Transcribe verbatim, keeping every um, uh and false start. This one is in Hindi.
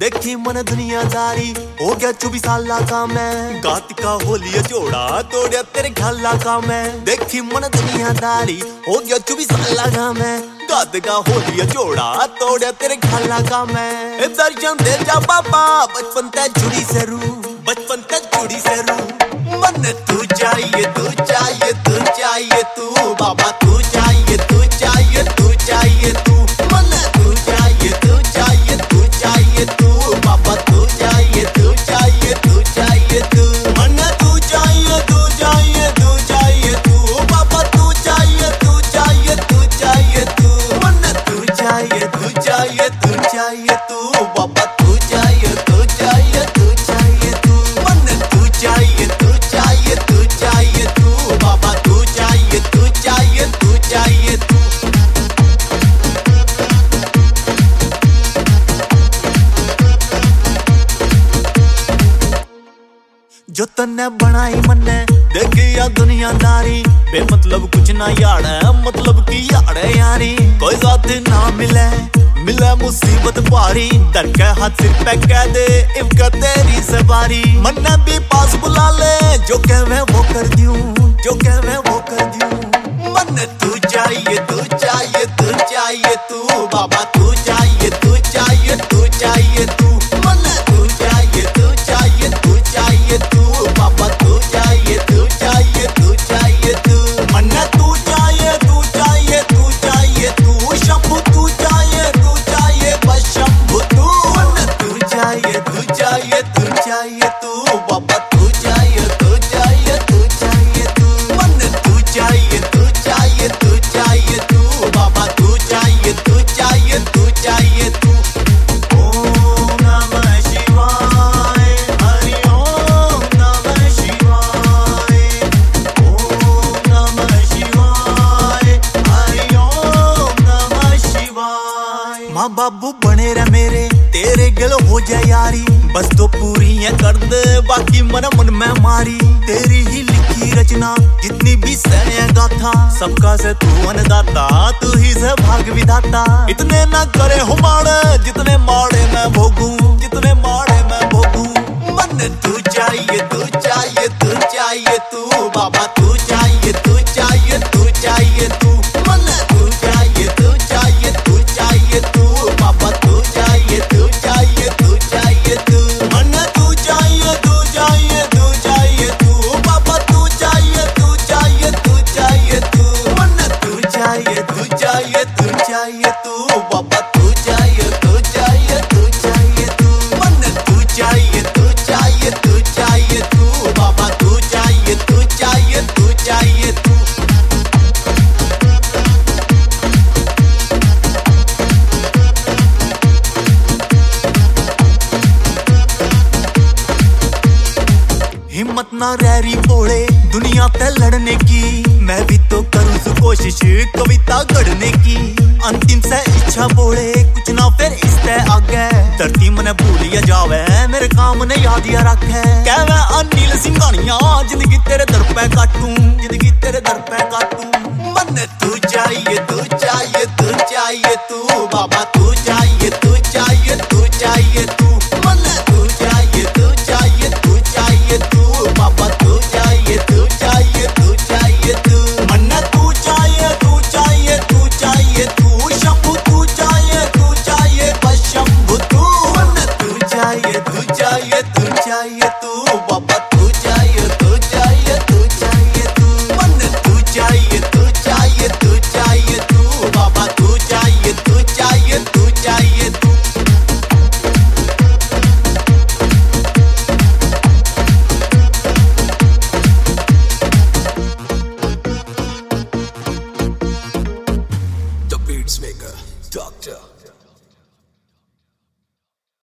देखी मन दुनियादारी हो गया चौबीस साल का मैं, गात का होलिया जोड़ा तोड़िया तेरे घाला का मैं। देखी मन दुनियादारी हो गया चौबीस साल का मैं, गात का होलिया जोड़ा तोड़िया तेरे घाला का मैं। दर्शन दे जा बाबा बचपन ते जुड़ी से रू, बचपन ते जुड़ी से रू। मन तू चाहिए तू चाहिए तू चाहिए तू बाबा, तू चाहिए तू चाहिए तू चाहिए तू। मन तू चाहिए तू चाहिए तू चाहिए तू बाबा, तू चाहिए तू चाहिए तू चाहिए तू। मन तू चाहिए तू चाहिए तू चाहिए तू बाबा, तू चाहिए तू चाहिए तू चाहिए तू। मन तू चाहिए तू चाहिए तू चाहिए तू बाबा, तू चाहिए तू चाहिए तू चाहिए तू। मन तू चाहिए तू चाहिए तू चाहिए तू बाबा, तू चाहिए तू चाहिए तू चाहिए तू। जो तन्ने बनाई मन्ने देखिया दुनियादारी, बेमतलब कुछ ना यार है मतलब की यार है यारी। कोई साथ ना मिले मिले मुसीबत भारी, डर के हाथ सिर पे कह दे इफ्का तेरी सवारी। मन्ने भी पास बुला ले जो कहवे वो कर दूं, जो कहवे वो कर दूं। मन तू चाहिए तू चाहिए तू चाहिए तू बाबा, तू चाहिए तू चाहिए तू चाहिए तू। मन तू चाहिए तू चाहिए तू चाहिए तू बाबा, तू चाहिए तू चाहिए तू चाहिए तू। मन तू चाहिए तू चाहिए तू चाहिए तू शंभु, तू चाहिए तू चाहिए बस शंभु तू। मन तू चाहिए तू चाहिए तू चाहिए तू बाबा, तू चाहिए तू चाहिए तू चाहिए तू। मन तू चाहिए तू चाहिए तू चाहिए तू बाबा, तू चाहिए तू चाहिए तू चाहिए तू। ओम नमः शिवाय, हरि ओम नमः शिवाय, ओम नमः शिवाय, हरि ओम नमः शिवाय। माँ बाबू बने रहे मेरे तेरे गिल हो जाए यारी, बस तो पूरी है कर दे बाकी मन मन में मारी। तेरी ही लिखी रचना जितनी भी सह गाथा, सबका से तू अन्नदाता तू ही से भाग विधाता। इतने ना करे हो माड़े जितने माड़े मैं भोगूं, जितने माड़े मैं भोगूं। मन तू चाहिए तू चाहिए तू चाहिए तू बाबा, तू चाहिए तू चाहिए तू चाहिए तू। मन तू चाहिए तू चाहिए तू चाहिए तू बाबा, तू चाहिए तू चाहिए तू चाहिए तू। मन तू चाहिए तू चाहिए तू चाहिए तू बाबा, तू चाहिए तू चाहिए तू चाहिए तू। मन तू चाहिए तू चाहिए तू चाहिए तू बाबा, तू चाहिए तू चाहिए तू चाहिए तू। मन तू चाहिए तू चाहिए तू चाहिए तू बाबा, तू चाहिए तू चाहिए तू चाहिए तू। हिम्मत ना रैरी बोले दुनिया पे लड़ने की, मैं भी तो करूँ कोशिश कविता गढ़ने की। अंतिम से इच्छा बोले कुछ ना फिर इस ते आगे, धरती मने भूलिया जावे मेरे काम ने याद या रखे। कहवे अनिल सिंघानिया जिंदगी तेरे दर पे काटूं, जिंदगी तेरे दर पे काटूं। मन तू चाहिए तू चाहिए